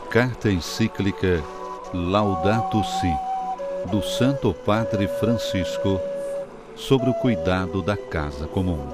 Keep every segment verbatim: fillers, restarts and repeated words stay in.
Carta encíclica Laudato Si, do Santo Padre Francisco, sobre o cuidado da casa comum.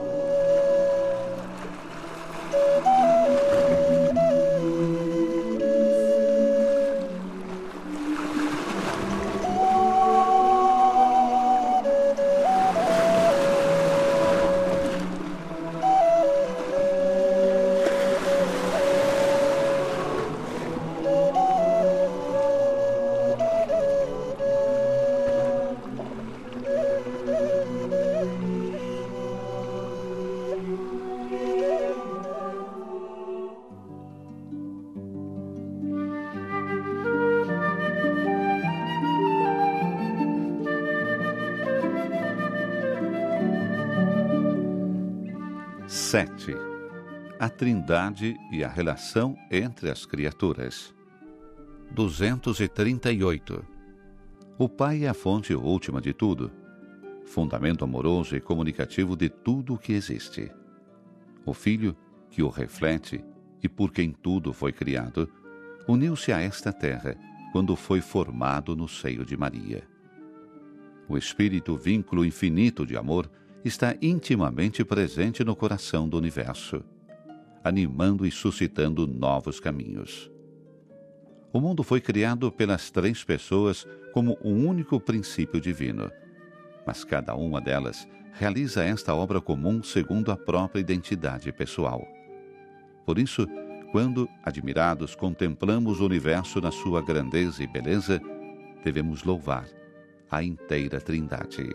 sete. A Trindade e a relação entre as criaturas. duzentos e trinta e oito. O Pai é a fonte última de tudo, fundamento amoroso e comunicativo de tudo o que existe. O Filho, que o reflete e por quem tudo foi criado, uniu-se a esta terra quando foi formado no seio de Maria. O Espírito, vínculo infinito de amor, está intimamente presente no coração do universo, animando e suscitando novos caminhos. O mundo foi criado pelas três pessoas como um único princípio divino, mas cada uma delas realiza esta obra comum segundo a própria identidade pessoal. Por isso, quando, admirados, contemplamos o universo na sua grandeza e beleza, devemos louvar a inteira Trindade.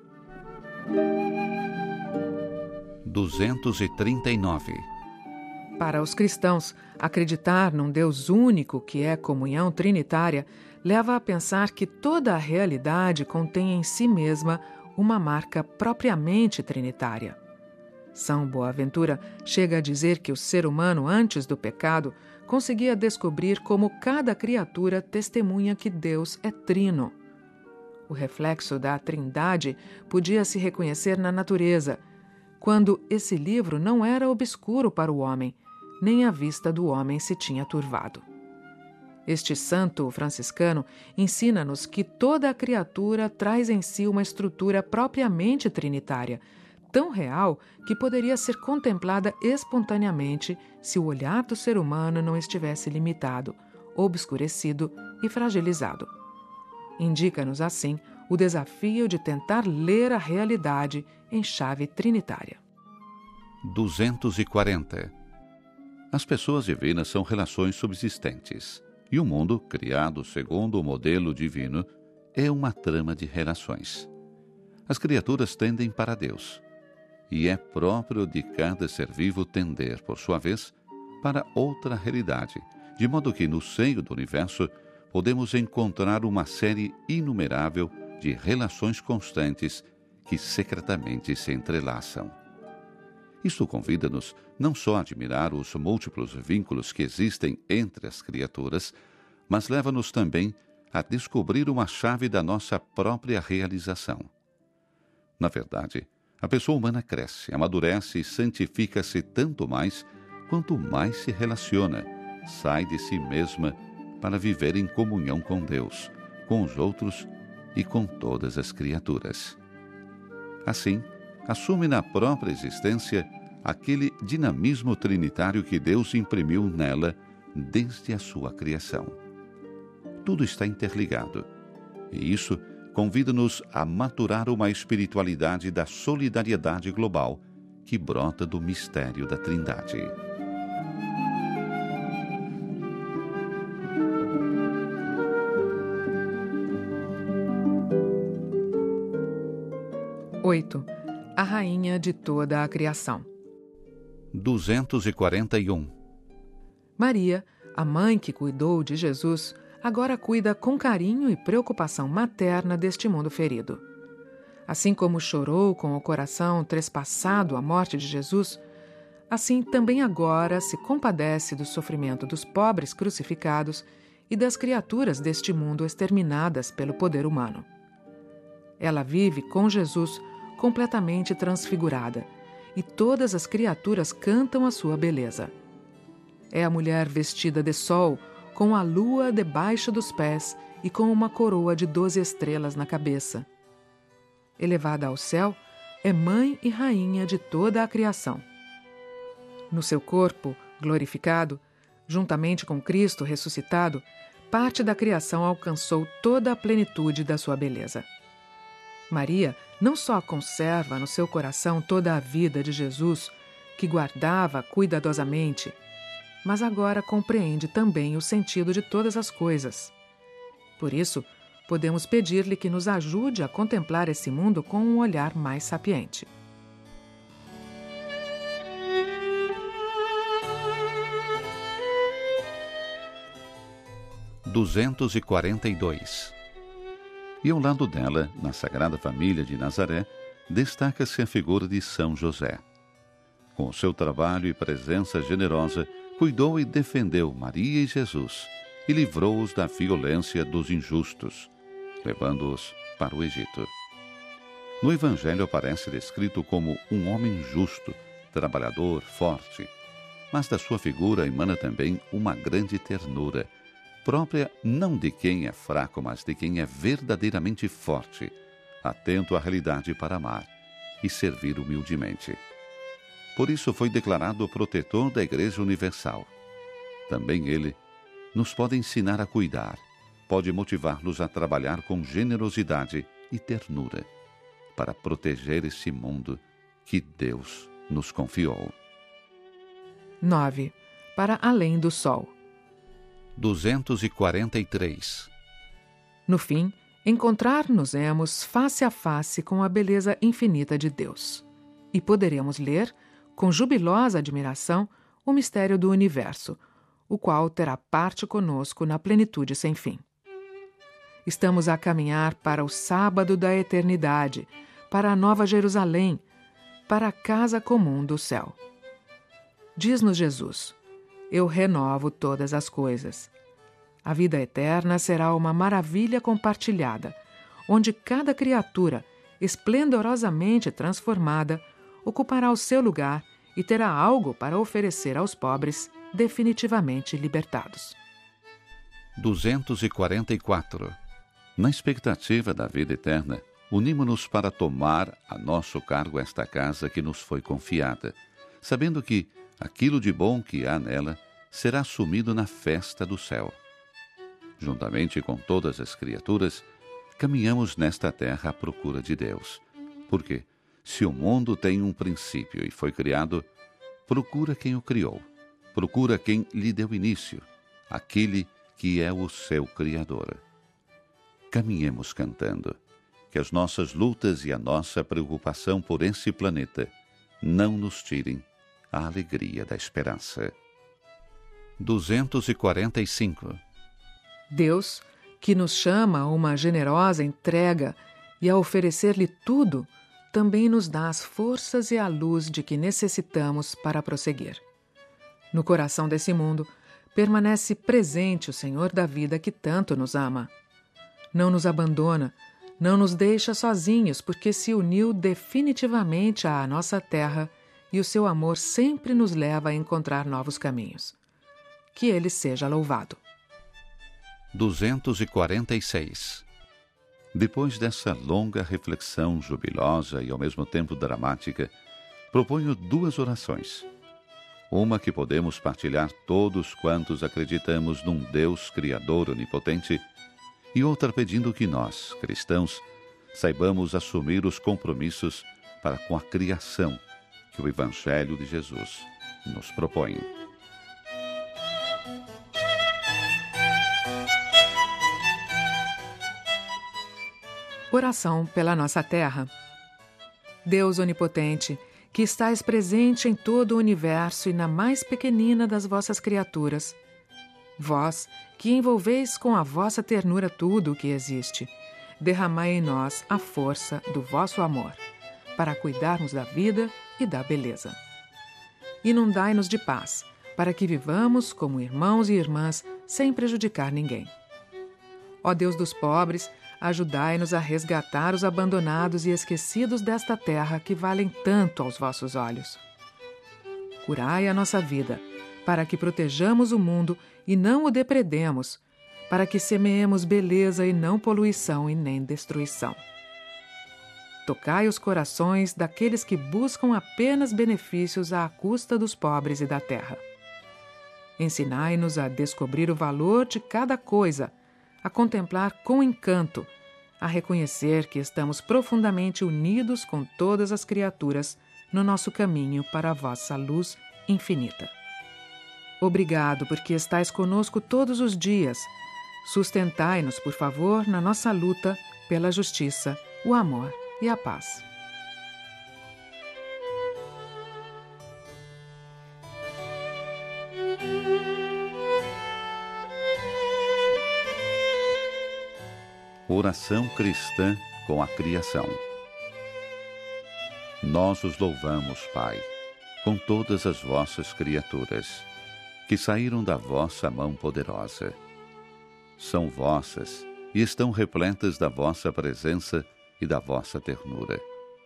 duzentos e trinta e nove. Para os cristãos, acreditar num Deus único, que é comunhão trinitária, leva a pensar que toda a realidade contém em si mesma uma marca propriamente trinitária. São Boaventura chega a dizer que o ser humano, antes do pecado, conseguia descobrir como cada criatura testemunha que Deus é trino. O reflexo da Trindade podia se reconhecer na natureza, quando esse livro não era obscuro para o homem, nem a vista do homem se tinha turvado. Este santo franciscano ensina-nos que toda a criatura traz em si uma estrutura propriamente trinitária, tão real que poderia ser contemplada espontaneamente se o olhar do ser humano não estivesse limitado, obscurecido e fragilizado. Indica-nos, assim, o desafio de tentar ler a realidade em chave trinitária. duzentos e quarenta. As pessoas divinas são relações subsistentes, e o mundo, criado segundo o modelo divino, é uma trama de relações. As criaturas tendem para Deus, e é próprio de cada ser vivo tender, por sua vez, para outra realidade, de modo que no seio do universo podemos encontrar uma série inumerável de relações constantes que secretamente se entrelaçam. Isto convida-nos não só a admirar os múltiplos vínculos que existem entre as criaturas, mas leva-nos também a descobrir uma chave da nossa própria realização. Na verdade, a pessoa humana cresce, amadurece e santifica-se tanto mais quanto mais se relaciona, sai de si mesma para viver em comunhão com Deus, com os outros e com todas as criaturas. Assim, assume na própria existência aquele dinamismo trinitário que Deus imprimiu nela desde a sua criação. Tudo está interligado, e isso convida-nos a maturar uma espiritualidade da solidariedade global que brota do mistério da Trindade. oito. A rainha de toda a criação. duzentos e quarenta e um. Maria, a mãe que cuidou de Jesus, agora cuida com carinho e preocupação materna deste mundo ferido. Assim como chorou com o coração trespassado à morte de Jesus, assim também agora se compadece do sofrimento dos pobres crucificados e das criaturas deste mundo exterminadas pelo poder humano. Ela vive com Jesus completamente transfigurada, e todas as criaturas cantam a sua beleza. É a mulher vestida de sol, com a lua debaixo dos pés e com uma coroa de doze estrelas na cabeça. Elevada ao céu, é mãe e rainha de toda a criação. No seu corpo glorificado, juntamente com Cristo ressuscitado, parte da criação alcançou toda a plenitude da sua beleza. Maria não só conserva no seu coração toda a vida de Jesus, que guardava cuidadosamente, mas agora compreende também o sentido de todas as coisas. Por isso, podemos pedir-lhe que nos ajude a contemplar esse mundo com um olhar mais sapiente. duzentos e quarenta e dois. E ao lado dela, na Sagrada Família de Nazaré, destaca-se a figura de São José. Com o seu trabalho e presença generosa, cuidou e defendeu Maria e Jesus e livrou-os da violência dos injustos, levando-os para o Egito. No Evangelho aparece descrito como um homem justo, trabalhador, forte, mas da sua figura emana também uma grande ternura, própria não de quem é fraco, mas de quem é verdadeiramente forte, atento à realidade para amar e servir humildemente. Por isso foi declarado o protetor da Igreja Universal. Também ele nos pode ensinar a cuidar, pode motivar-nos a trabalhar com generosidade e ternura para proteger esse mundo que Deus nos confiou. nove. Para além do sol. duzentos e quarenta e três. No fim, encontrar-nos-emos face a face com a beleza infinita de Deus. E poderemos ler, com jubilosa admiração, o mistério do universo, o qual terá parte conosco na plenitude sem fim. Estamos a caminhar para o sábado da eternidade, para a Nova Jerusalém, para a casa comum do céu. Diz-nos Jesus: eu renovo todas as coisas. A vida eterna será uma maravilha compartilhada, onde cada criatura, esplendorosamente transformada, ocupará o seu lugar e terá algo para oferecer aos pobres, definitivamente libertados. duzentos e quarenta e quatro. Na expectativa da vida eterna, unimo-nos para tomar a nosso cargo esta casa que nos foi confiada, sabendo que aquilo de bom que há nela será assumido na festa do céu. Juntamente com todas as criaturas, caminhamos nesta terra à procura de Deus. Porque, se o mundo tem um princípio e foi criado, procura quem o criou, procura quem lhe deu início, aquele que é o seu Criador. Caminhemos cantando, que as nossas lutas e a nossa preocupação por esse planeta não nos tirem a alegria da esperança. duzentos e quarenta e cinco. Deus, que nos chama a uma generosa entrega e a oferecer-lhe tudo, também nos dá as forças e a luz de que necessitamos para prosseguir. No coração desse mundo, permanece presente o Senhor da vida que tanto nos ama. Não nos abandona, não nos deixa sozinhos, porque se uniu definitivamente à nossa terra e o seu amor sempre nos leva a encontrar novos caminhos. Que ele seja louvado. duzentos e quarenta e seis. Depois dessa longa reflexão jubilosa e ao mesmo tempo dramática, proponho duas orações. Uma que podemos partilhar todos quantos acreditamos num Deus Criador onipotente, e outra pedindo que nós, cristãos, saibamos assumir os compromissos para com a criação que o Evangelho de Jesus nos propõe. Oração pela nossa terra. Deus onipotente, que estais presente em todo o universo e na mais pequenina das vossas criaturas, vós, que envolveis com a vossa ternura tudo o que existe, derramai em nós a força do vosso amor, para cuidarmos da vida e da beleza. Inundai-nos de paz, para que vivamos como irmãos e irmãs, sem prejudicar ninguém. Ó Deus dos pobres, ajudai-nos a resgatar os abandonados e esquecidos desta terra que valem tanto aos vossos olhos. Curai a nossa vida, para que protejamos o mundo e não o depredemos, para que semeemos beleza e não poluição e nem destruição. Tocai os corações daqueles que buscam apenas benefícios à custa dos pobres e da terra. Ensinai-nos a descobrir o valor de cada coisa, a contemplar com encanto, a reconhecer que estamos profundamente unidos com todas as criaturas no nosso caminho para a vossa luz infinita. Obrigado porque estais conosco todos os dias. Sustentai-nos, por favor, na nossa luta pela justiça, o amor e a paz. Oração cristã com a criação. Nós os louvamos, Pai, com todas as vossas criaturas, que saíram da vossa mão poderosa. São vossas e estão repletas da vossa presença e da vossa ternura.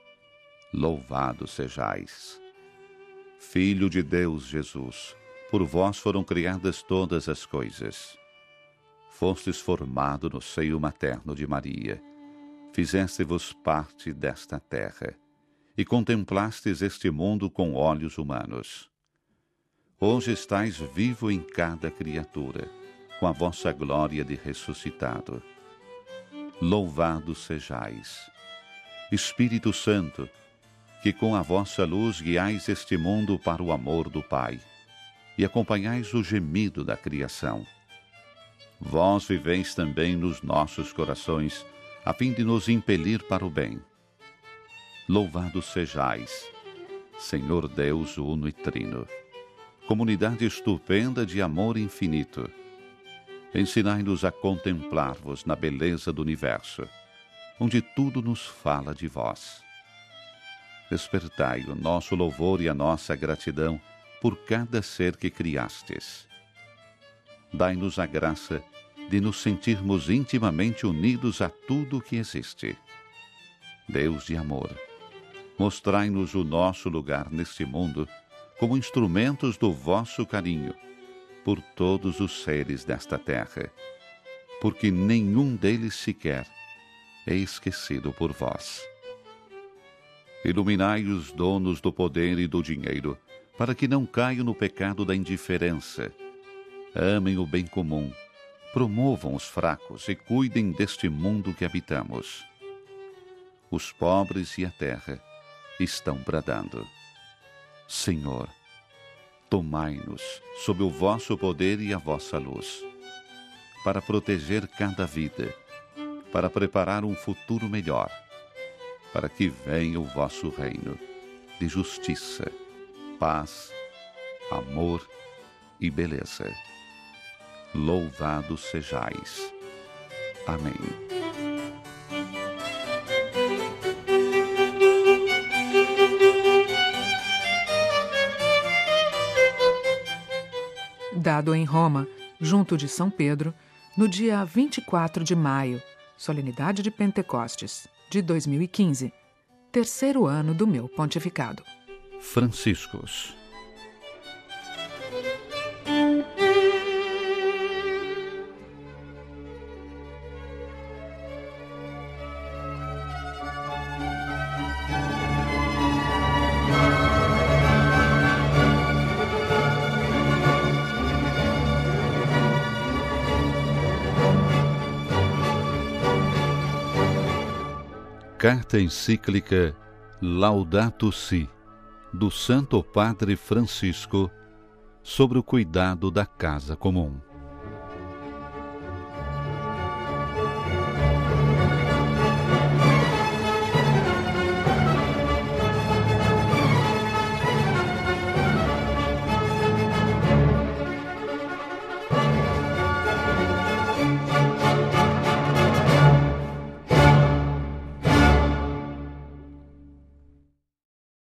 Louvado sejais. Filho de Deus Jesus, por vós foram criadas todas as coisas. Fostes formado no seio materno de Maria, fizeste-vos parte desta terra, e contemplastes este mundo com olhos humanos. Hoje estais vivo em cada criatura, com a vossa glória de ressuscitado. Louvado sejais. Espírito Santo, que com a vossa luz guiais este mundo para o amor do Pai, e acompanhais o gemido da criação. Vós viveis também nos nossos corações, a fim de nos impelir para o bem. Louvado sejais, Senhor Deus uno e trino, comunidade estupenda de amor infinito. Ensinai-nos a contemplar-vos na beleza do universo, onde tudo nos fala de vós. Despertai o nosso louvor e a nossa gratidão por cada ser que criastes. Dai-nos a graça de nos sentirmos intimamente unidos a tudo o que existe. Deus de amor, mostrai-nos o nosso lugar neste mundo como instrumentos do vosso carinho por todos os seres desta terra, porque nenhum deles sequer é esquecido por vós. Iluminai os donos do poder e do dinheiro, para que não caiam no pecado da indiferença. Amem o bem comum, promovam os fracos e cuidem deste mundo que habitamos. Os pobres e a terra estão bradando. Senhor, tomai-nos sob o vosso poder e a vossa luz, para proteger cada vida, para preparar um futuro melhor, para que venha o vosso reino de justiça, paz, amor e beleza. Louvado sejais. Amém. Dado em Roma, junto de São Pedro, no dia vinte e quatro de maio, solenidade de Pentecostes, de dois mil e quinze, terceiro ano do meu pontificado. Franciscos. Carta encíclica Laudato Si, do Santo Padre Francisco, sobre o cuidado da casa comum.